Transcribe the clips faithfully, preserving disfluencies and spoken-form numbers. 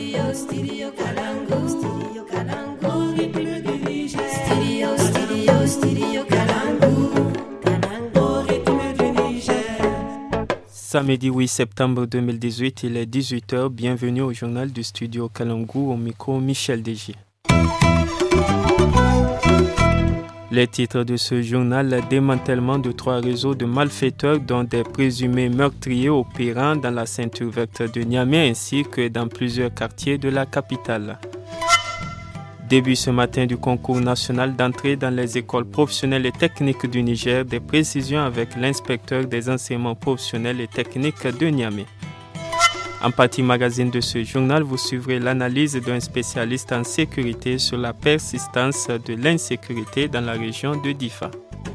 Studio, studio Kalangu, studio Kalangu, rythme du Niger. Studio, studio, studio Kalangu, Kalangu, rythme du Niger. Samedi huit septembre deux mille dix-huit, il est dix-huit heures. Bienvenue au journal du studio Kalangu, au micro Michel Deji. Les titres de ce journal, le démantèlement de trois réseaux de malfaiteurs dont des présumés meurtriers opérant dans la ceinture verte de Niamey ainsi que dans plusieurs quartiers de la capitale. Début ce matin du concours national d'entrée dans les écoles professionnelles et techniques du Niger, des précisions avec l'inspecteur des enseignements professionnels et techniques de Niamey. En partie magazine de ce journal, vous suivrez l'analyse d'un spécialiste en sécurité sur la persistance de l'insécurité dans la région de Difa.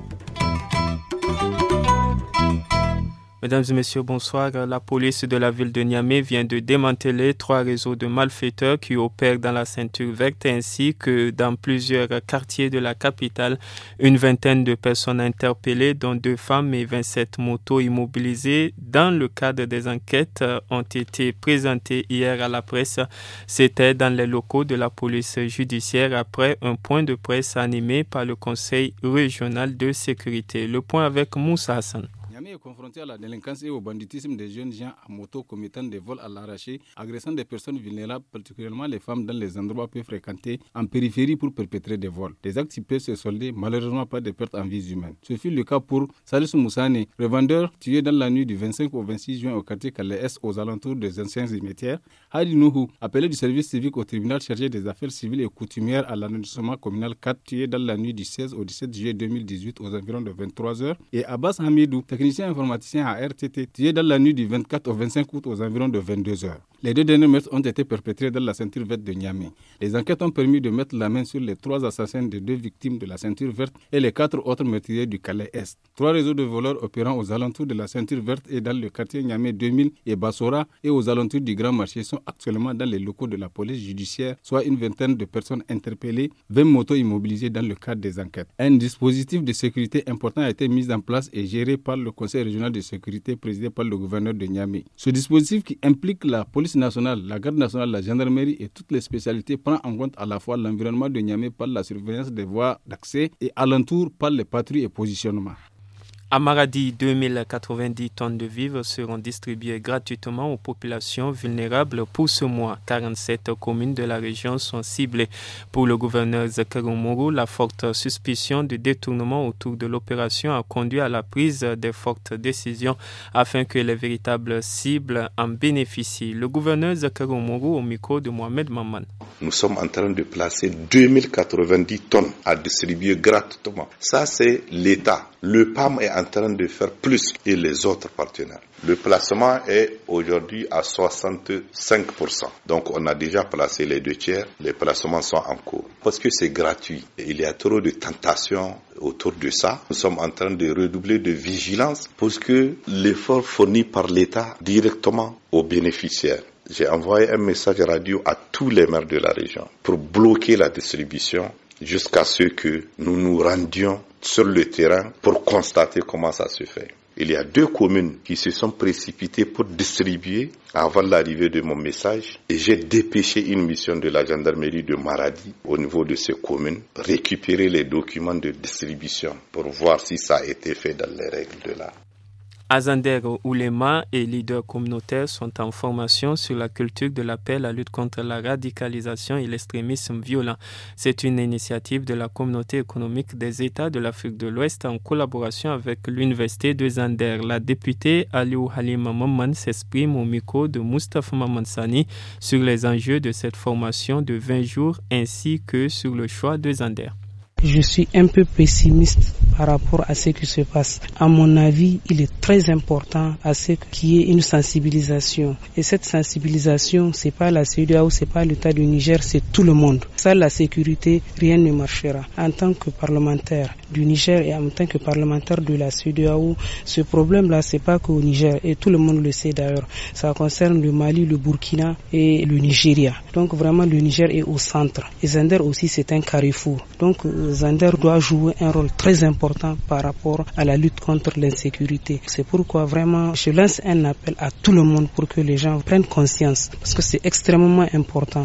Mesdames et messieurs, bonsoir. La police de la ville de Niamey vient de démanteler trois réseaux de malfaiteurs qui opèrent dans la ceinture verte ainsi que dans plusieurs quartiers de la capitale. Une vingtaine de personnes interpellées, dont deux femmes et vingt-sept motos immobilisées dans le cadre des enquêtes ont été présentées hier à la presse. C'était dans les locaux de la police judiciaire après un point de presse animé par le Conseil régional de sécurité. Le point avec Moussa Hassan. Niamey est confronté à la délinquance et au banditisme des jeunes gens à moto commettant des vols à l'arraché, agressant des personnes vulnérables, particulièrement les femmes dans les endroits peu fréquentés en périphérie pour perpétrer des vols. Les actes qui peuvent se solder malheureusement pas de pertes en vies humaines. Ce fut le cas pour Salisu Moussane, revendeur tué dans la nuit du vingt-cinq au vingt-six juin au quartier Calais-Est aux alentours des anciens cimetières. Hadi Nouhou, appelé du service civique au tribunal chargé des affaires civiles et coutumières à l'arrondissement communal quatre, tué dans la nuit du seize au dix-sept juillet deux mille dix-huit aux environs de vingt-trois heures. Et Abbas Hamidou, technicien informaticien à R T T, tué dans la nuit du vingt-quatre au vingt-cinq août aux environs de vingt-deux heures. Les deux derniers meurtres ont été perpétrés dans la ceinture verte de Niamey. Les enquêtes ont permis de mettre la main sur les trois assassins des deux victimes de la ceinture verte et les quatre autres meurtriers du Calais-Est. Trois réseaux de voleurs opérant aux alentours de la ceinture verte et dans le quartier Niamey deux mille et Bassora et aux alentours du Grand Marché sont actuellement dans les locaux de la police judiciaire, soit une vingtaine de personnes interpellées, vingt motos immobilisées dans le cadre des enquêtes. Un dispositif de sécurité important a été mis en place et géré par le Conseil régional de sécurité présidé par le gouverneur de Niamey. Ce dispositif qui implique la police nationale, la garde nationale, la gendarmerie et toutes les spécialités prend en compte à la fois l'environnement de Niamey par la surveillance des voies d'accès et alentour par les patrouilles et positionnements. À Maradi, deux mille quatre-vingt-dix tonnes de vivres seront distribuées gratuitement aux populations vulnérables pour ce mois. quarante-sept communes de la région sont ciblées. Pour le gouverneur Zakarou Mourou, la forte suspicion de détournement autour de l'opération a conduit à la prise de fortes décisions afin que les véritables cibles en bénéficient. Le gouverneur Zakarou Mourou au micro de Mohamed Maman. Nous sommes en train de placer deux mille quatre-vingt-dix tonnes à distribuer gratuitement. Ça, c'est l'État. Le P A M est en train de faire plus et les autres partenaires. Le placement est aujourd'hui à soixante-cinq pour cent. Donc on a déjà placé les deux tiers, les placements sont en cours. Parce que c'est gratuit. Il y a trop de tentations autour de ça. Nous sommes en train de redoubler de vigilance pour que l'effort fourni par l'État directement aux bénéficiaires. J'ai envoyé un message radio à tous les maires de la région pour bloquer la distribution jusqu'à ce que nous nous rendions sur le terrain pour constater comment ça se fait. Il y a deux communes qui se sont précipitées pour distribuer avant l'arrivée de mon message et j'ai dépêché une mission de la gendarmerie de Maradi au niveau de ces communes, récupérer les documents de distribution pour voir si ça a été fait dans les règles de l'art. À Zander, oulémas et leaders communautaires sont en formation sur la culture de la paix, la lutte contre la radicalisation et l'extrémisme violent. C'est une initiative de la communauté économique des États de l'Afrique de l'Ouest en collaboration avec l'Université de Zander. La députée Aliou Halima Maman s'exprime au micro de Moustapha Mamansani sur les enjeux de cette formation de vingt jours ainsi que sur le choix de Zander. Je suis un peu pessimiste par rapport à ce qui se passe. À mon avis, il est très important à ce qu'il y ait une sensibilisation. Et cette sensibilisation, c'est pas la C E D E A O, c'est pas l'État du Niger, c'est tout le monde. Sans la sécurité, rien ne marchera. En tant que parlementaire du Niger et en tant que parlementaire de la C E D E A O, ce problème-là, c'est pas qu'au Niger, et tout le monde le sait d'ailleurs. Ça concerne le Mali, le Burkina et le Nigeria. Donc vraiment, le Niger est au centre. Et Zander aussi, c'est un carrefour. Donc, euh, Zander doit jouer un rôle très important par rapport à la lutte contre l'insécurité. C'est pourquoi vraiment je lance un appel à tout le monde pour que les gens prennent conscience, parce que c'est extrêmement important.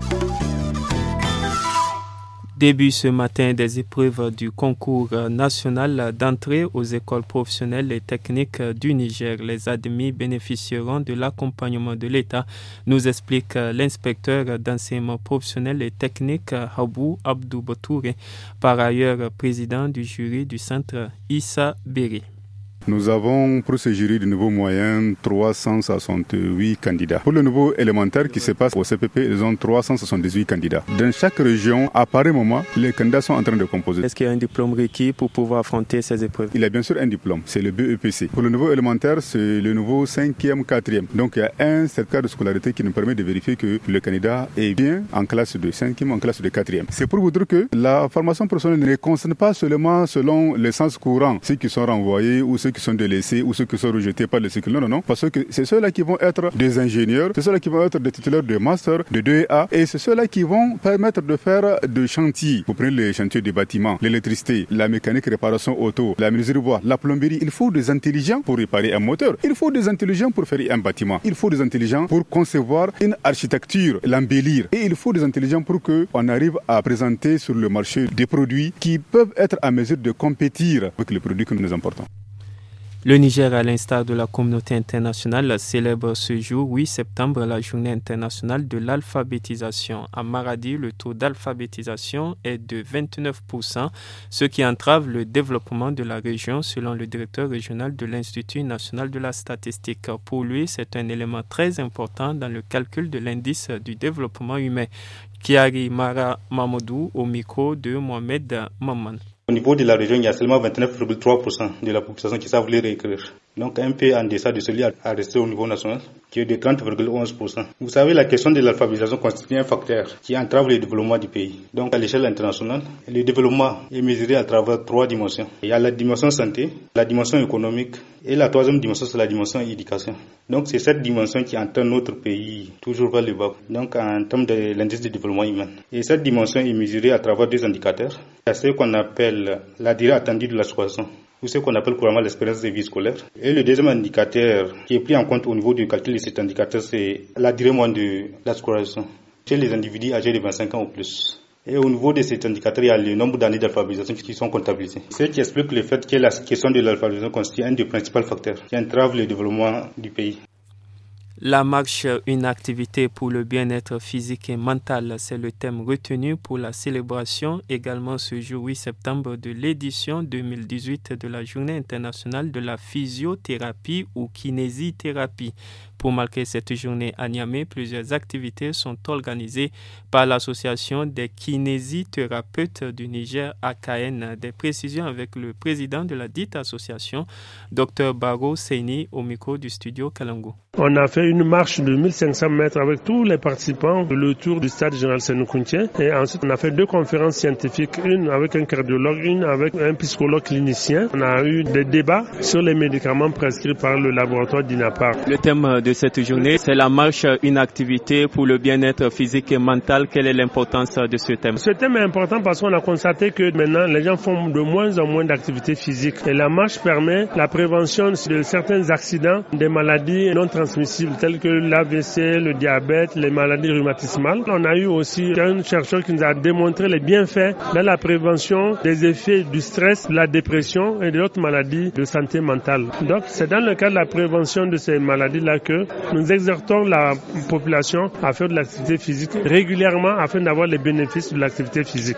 Début ce matin des épreuves du concours national d'entrée aux écoles professionnelles et techniques du Niger. Les admis bénéficieront de l'accompagnement de l'État, nous explique l'inspecteur d'enseignement professionnel et technique Habou Abdou Batouré, par ailleurs président du jury du centre Issa Berry. Nous avons pour ce jury de niveau moyen trois cent soixante-huit candidats. Pour le niveau élémentaire qui se passe au C P P, ils ont trois cent soixante-dix-huit candidats. Dans chaque région, à pareil moment, les candidats sont en train de composer. Est-ce qu'il y a un diplôme requis pour pouvoir affronter ces épreuves? Il y a bien sûr un diplôme, c'est le B E P C. Pour le niveau élémentaire, c'est le niveau cinquième, quatrième. Donc il y a un certificat de scolarité qui nous permet de vérifier que le candidat est bien en classe de cinquième, en classe de quatrième. C'est pour vous dire que la formation professionnelle ne concerne pas seulement selon les sens courants, ceux qui sont renvoyés ou ceux qui sont délaissés ou ceux qui sont rejetés par les cycles. Non, non, non. Parce que c'est ceux-là qui vont être des ingénieurs, c'est ceux-là qui vont être des titulaires de master, de deux A, et c'est ceux-là qui vont permettre de faire des chantiers. Vous prenez les chantiers des bâtiments, l'électricité, la mécanique, réparation auto, la menuiserie bois, la plomberie. Il faut des intelligents pour réparer un moteur. Il faut des intelligents pour faire un bâtiment. Il faut des intelligents pour concevoir une architecture, l'embellir. Et il faut des intelligents pour qu'on arrive à présenter sur le marché des produits qui peuvent être à mesure de compétir avec les produits que nous importons. Le Niger, à l'instar de la communauté internationale, célèbre ce jour, huit septembre, la journée internationale de l'alphabétisation. À Maradi, le taux d'alphabétisation est de vingt-neuf pour cent, ce qui entrave le développement de la région, selon le directeur régional de l'Institut national de la statistique. Pour lui, c'est un élément très important dans le calcul de l'indice du développement humain. Kiari Mara Mamadou au micro de Mohamed Maman. Au niveau de la région, il y a seulement vingt-neuf virgule trois pour cent de la population qui savent lire et écrire. Donc un peu en deçà de celui à rester au niveau national, qui est de trente virgule onze pour cent. Vous savez, la question de l'alphabétisation constitue un facteur qui entrave le développement du pays. Donc à l'échelle internationale, le développement est mesuré à travers trois dimensions. Il y a la dimension santé, la dimension économique et la troisième dimension, c'est la dimension éducation. Donc c'est cette dimension qui entraîne notre pays toujours vers le bas, donc en termes de l'indice de développement humain. Et cette dimension est mesurée à travers deux indicateurs. Il y a ce qu'on appelle la durée attendue de la scolarisation, ou ce qu'on appelle couramment l'expérience de vie scolaire. Et le deuxième indicateur qui est pris en compte au niveau du calcul de cet indicateur, c'est la durée moyenne de la scolarisation chez les individus âgés de vingt-cinq ans ou plus. Et au niveau de cet indicateur, il y a le nombre d'années d'alphabétisation qui sont comptabilisés. Ce qui explique le fait que la question de l'alphabétisation constitue un des principaux facteurs qui entrave le développement du pays. La marche, une activité pour le bien-être physique et mental, c'est le thème retenu pour la célébration également ce jour huit septembre de l'édition deux mille dix-huit de la Journée internationale de la physiothérapie ou kinésithérapie. Pour marquer cette journée à Niamey, plusieurs activités sont organisées par l'Association des kinésithérapeutes du Niger, A K N. Des précisions avec le président de la dite association, Dr Baro Seini, au micro du studio Kalango. On a fait une marche de mille cinq cents mètres avec tous les participants le tour du stade général Sénou-Kountien. Et ensuite, on a fait deux conférences scientifiques, une avec un cardiologue, une avec un psychologue clinicien. On a eu des débats sur les médicaments prescrits par le laboratoire d'I N A P A R. Le thème de cette journée, c'est la marche, une activité pour le bien-être physique et mental. Quelle est l'importance de ce thème? Ce thème est important parce qu'on a constaté que maintenant, les gens font de moins en moins d'activités physiques. Et la marche permet la prévention de certains accidents, des maladies non transmissibles telles que l'A V C, le diabète, les maladies rhumatismales. On a eu aussi un chercheur qui nous a démontré les bienfaits dans la prévention des effets du stress, de la dépression et d'autres maladies de santé mentale. Donc, c'est dans le cadre de la prévention de ces maladies-là que nous exhortons la population à faire de l'activité physique régulièrement afin d'avoir les bénéfices de l'activité physique.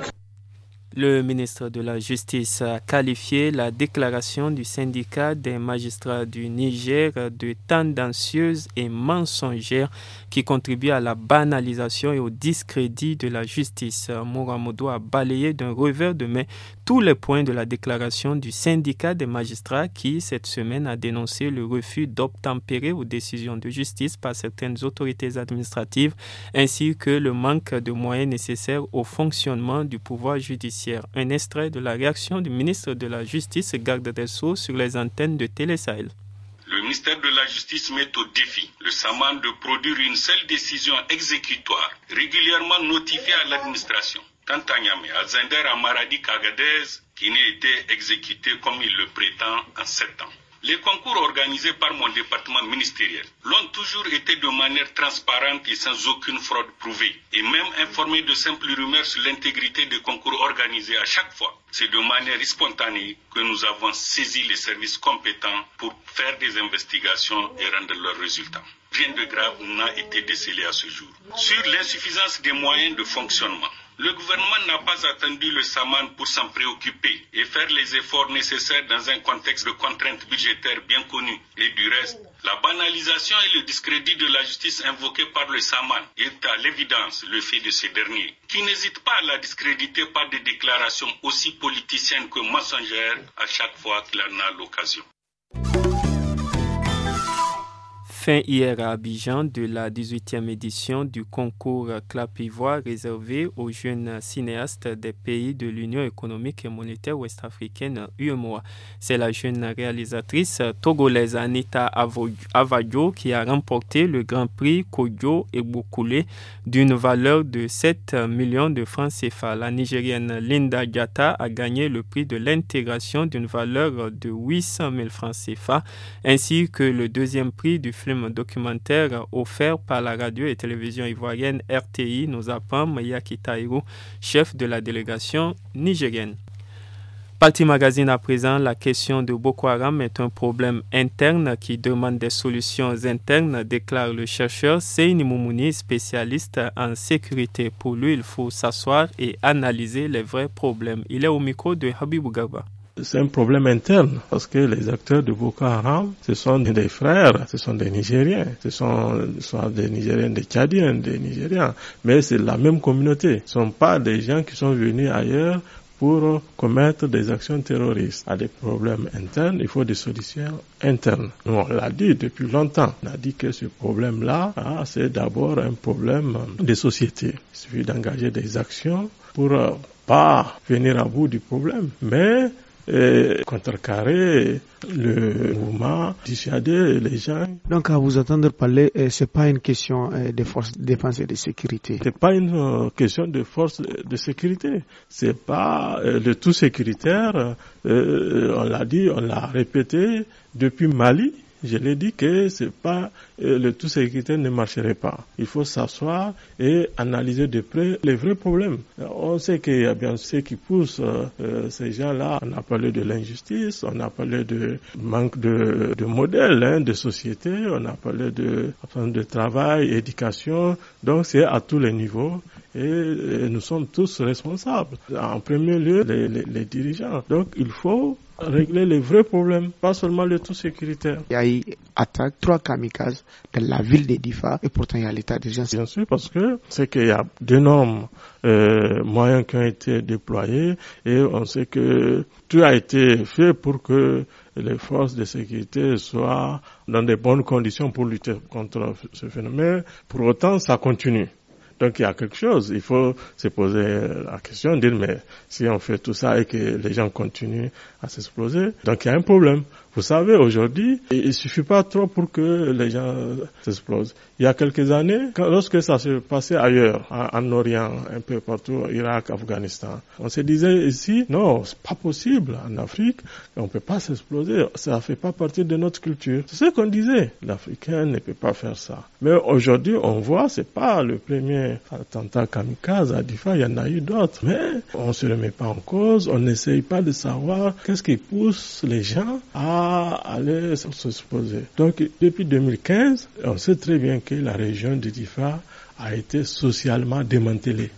Le ministre de la Justice a qualifié la déclaration du syndicat des magistrats du Niger de tendancieuse et mensongère qui contribue à la banalisation et au discrédit de la justice. Mouramoudou a balayé d'un revers de main tous les points de la déclaration du syndicat des magistrats qui, cette semaine, a dénoncé le refus d'obtempérer aux décisions de justice par certaines autorités administratives ainsi que le manque de moyens nécessaires au fonctionnement du pouvoir judiciaire. Un extrait de la réaction du ministre de la Justice, garde des Sceaux, sur les antennes de Télé Sahel. Le ministère de la Justice met au défi le SAMAN de produire une seule décision exécutoire régulièrement notifiée à l'administration. Quant à Niamey, à Zender, à Maradi, Kagadez, qui n'a été exécuté comme il le prétend en sept ans. Les concours organisés par mon département ministériel l'ont toujours été de manière transparente et sans aucune fraude prouvée, et même informé de simples rumeurs sur l'intégrité des concours organisés à chaque fois. C'est de manière spontanée que nous avons saisi les services compétents pour faire des investigations et rendre leurs résultats. Rien de grave n'a été décelé à ce jour. Sur l'insuffisance des moyens de fonctionnement, le gouvernement n'a pas attendu le Saman pour s'en préoccuper et faire les efforts nécessaires dans un contexte de contraintes budgétaires bien connues. Et du reste, la banalisation et le discrédit de la justice invoquée par le Saman est à l'évidence le fait de ces derniers, qui n'hésitent pas à la discréditer par des déclarations aussi politiciennes que mensongères à chaque fois qu'il en a l'occasion. Fin hier à Abidjan de la dix-huitième édition du concours Clap Ivoire réservé aux jeunes cinéastes des pays de l'Union économique et monétaire ouest-africaine U E M O A. C'est la jeune réalisatrice togolaise Anita Avadio qui a remporté le Grand Prix Kodjo Eboukoulé d'une valeur de sept millions de francs C F A. La Nigérienne Linda Diatta a gagné le prix de l'intégration d'une valeur de huit cent mille francs C F A ainsi que le deuxième prix du film documentaire offert par la radio et télévision ivoirienne R T I, nous apprend Mayaki Taïrou, chef de la délégation nigérienne. Parti Magazine à présent, la question de Boko Haram est un problème interne qui demande des solutions internes, déclare le chercheur Seyni Moumouni, spécialiste en sécurité. Pour lui, il faut s'asseoir et analyser les vrais problèmes. Il est au micro de Habibou Garba. C'est un problème interne parce que les acteurs de Boko Haram, ce sont des frères, ce sont des Nigériens, ce sont soit des Nigériens, des Tchadiens, des Nigériens, mais c'est la même communauté. Ce ne sont pas des gens qui sont venus ailleurs pour commettre des actions terroristes. À des problèmes internes, il faut des solutions internes. Nous, on l'a dit depuis longtemps. On a dit que ce problème-là, ah, c'est d'abord un problème de société. Il suffit d'engager des actions pour euh, pas venir à bout du problème, mais et contrecarrer le mouvement, dissuader les gens. Donc, à vous entendre parler, euh, c'est pas une question euh, de force de défense et de sécurité. C'est pas une euh, question de force de, de sécurité. C'est pas euh, le tout sécuritaire. Euh, on l'a dit, on l'a répété depuis Mali. Je l'ai dit que c'est pas euh, le tout sécuritaire ne marcherait pas. Il faut s'asseoir et analyser de près les vrais problèmes. On sait qu'il y a bien ceux qui poussent euh, ces gens-là. On a parlé de l'injustice, on a parlé de manque de, de modèles, hein, de société, on a parlé de, de travail, éducation. Donc c'est à tous les niveaux et, et nous sommes tous responsables. En premier lieu, les, les, les dirigeants. Donc il faut régler les vrais problèmes, pas seulement le tout sécuritaire. Il y a eu attaque, trois kamikazes dans la ville de Difa et pourtant il y a l'état d'urgence. Bien sûr, parce que c'est qu'il y a d'énormes euh, moyens qui ont été déployés et on sait que tout a été fait pour que les forces de sécurité soient dans de bonnes conditions pour lutter contre ce phénomène. Pour autant, ça continue. Donc il y a quelque chose, il faut se poser la question, dire mais si on fait tout ça et que les gens continuent à s'exploser, donc il y a un problème. Vous savez, aujourd'hui, il suffit pas trop pour que les gens s'explosent. Il y a quelques années, quand, lorsque ça se passait ailleurs, en, en Orient, un peu partout, Irak, Afghanistan, on se disait ici, non, c'est pas possible. En Afrique, on peut pas s'exploser. Ça fait pas partie de notre culture. C'est ce qu'on disait. L'Africain ne peut pas faire ça. Mais aujourd'hui, on voit, c'est pas le premier attentat kamikaze à Difa, il y en a eu d'autres. Mais on se remet pas en cause, on n'essaye pas de savoir qu'est-ce qui pousse les gens à aller s'exposer. Donc, depuis deux mille quinze, on sait très bien que la région de Difa a été socialement démantelée.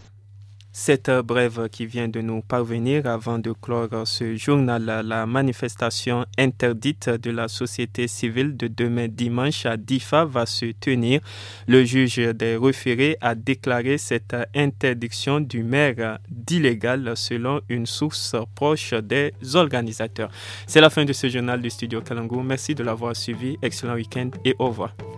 Cette brève qui vient de nous parvenir avant de clore ce journal, la manifestation interdite de la société civile de demain dimanche à Difa va se tenir. Le juge des référés a déclaré cette interdiction du maire d'illégal selon une source proche des organisateurs. C'est la fin de ce journal du studio Kalangu. Merci de l'avoir suivi. Excellent week-end et au revoir.